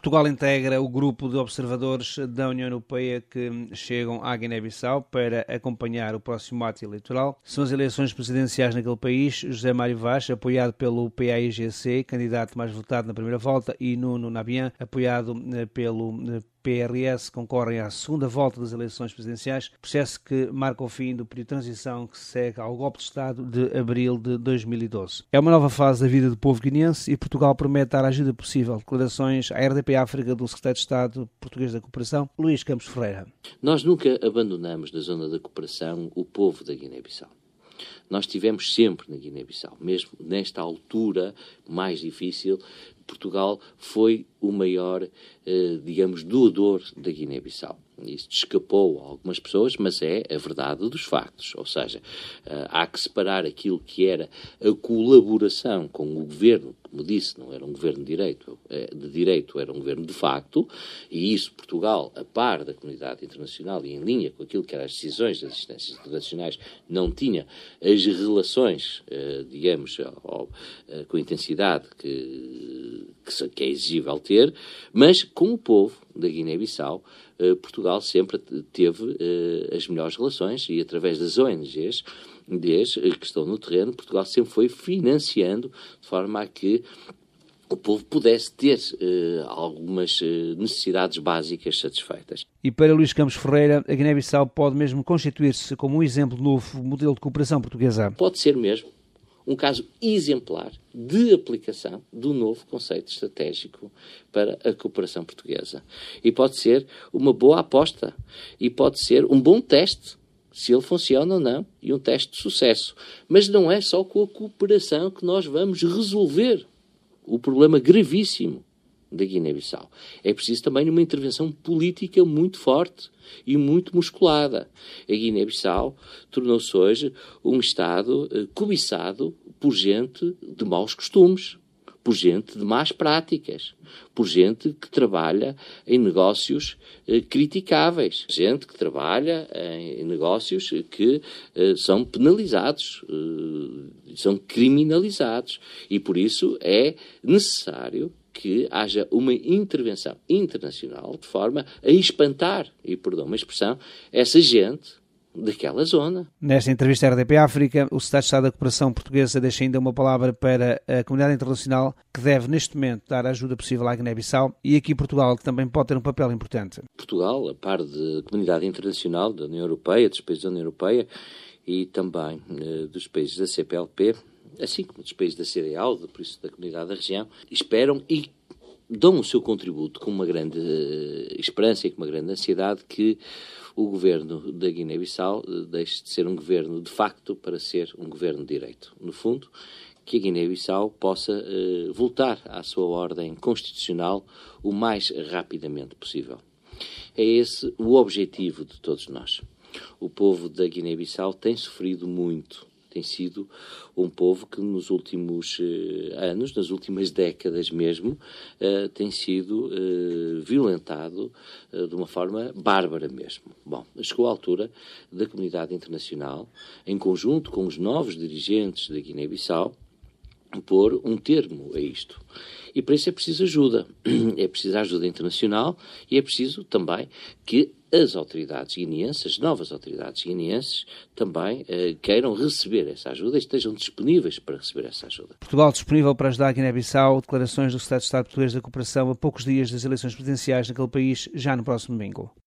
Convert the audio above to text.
Portugal integra o grupo de observadores da União Europeia que chegam à Guiné-Bissau para acompanhar o próximo ato eleitoral. São as eleições presidenciais naquele país. José Mário Vaz, apoiado pelo PAIGC, candidato mais votado na primeira volta, e Nuno Nabian, apoiado pelo PRS, concorrem à segunda volta das eleições presidenciais, processo que marca o fim do período de transição que segue ao golpe de Estado de abril de 2012. É uma nova fase da vida do povo guineense e Portugal promete dar a ajuda possível. Declarações à RDP África do secretário de Estado português da Cooperação, Luís Campos Ferreira. Nós nunca abandonamos da zona da cooperação o povo da Guiné-Bissau. Nós estivemos sempre na Guiné-Bissau, mesmo nesta altura mais difícil. Portugal foi o maior, doador da Guiné-Bissau. Isso escapou a algumas pessoas, mas é a verdade dos factos. Ou seja, há que separar aquilo que era a colaboração com o governo, como disse, não era um governo de direito, era um governo de facto, e isso Portugal, a par da comunidade internacional e em linha com aquilo que eram as decisões das instâncias internacionais, não tinha as relações, com a intensidade que é exigível ter, mas com o povo da Guiné-Bissau, Portugal sempre teve as melhores relações e através das ONGs que estão no terreno, Portugal sempre foi financiando de forma a que o povo pudesse ter algumas necessidades básicas satisfeitas. E para Luís Campos Ferreira, a Guiné-Bissau pode mesmo constituir-se como um exemplo do novo modelo de cooperação portuguesa? Pode ser mesmo um caso exemplar de aplicação do novo conceito estratégico para a cooperação portuguesa. E pode ser uma boa aposta. E pode ser um bom teste, se ele funciona ou não, e um teste de sucesso. Mas não é só com a cooperação que nós vamos resolver o problema gravíssimo da Guiné-Bissau. É preciso também uma intervenção política muito forte e muito musculada. A Guiné-Bissau tornou-se hoje um Estado cobiçado por gente de maus costumes, por gente de más práticas, por gente que trabalha em negócios criticáveis, gente que trabalha em negócios que são penalizados, são criminalizados. E por isso é necessário que haja uma intervenção internacional de forma a espantar, e perdão uma expressão, essa gente daquela zona. Nesta entrevista à RDP África, o secretário de Estado da Cooperação Portuguesa deixa ainda uma palavra para a comunidade internacional que deve, neste momento, dar a ajuda possível à Guiné-Bissau e aqui Portugal, que também pode ter um papel importante. Portugal, a par da comunidade internacional, da União Europeia, dos países da União Europeia e também dos países da CPLP, assim como dos países da CEDEAO, por isso da comunidade da região, esperam e dão o seu contributo com uma grande esperança e com uma grande ansiedade que o governo da Guiné-Bissau deixe de ser um governo de facto para ser um governo de direito. No fundo, que a Guiné-Bissau possa voltar à sua ordem constitucional o mais rapidamente possível. É esse o objetivo de todos nós. O povo da Guiné-Bissau tem sofrido muito. Tem sido um povo que nos últimos anos, nas últimas décadas mesmo, tem sido violentado de uma forma bárbara mesmo. Bom, chegou a altura da comunidade internacional, em conjunto com os novos dirigentes da Guiné-Bissau, pôr um termo a isto. E para isso é preciso ajuda. É preciso ajuda internacional e é preciso também que as autoridades guineenses, as novas autoridades guineenses, também queiram receber essa ajuda e estejam disponíveis para receber essa ajuda. Portugal disponível para ajudar a Guiné-Bissau. Declarações do secretário de Estado português da Cooperação a poucos dias das eleições presidenciais naquele país, já no próximo domingo.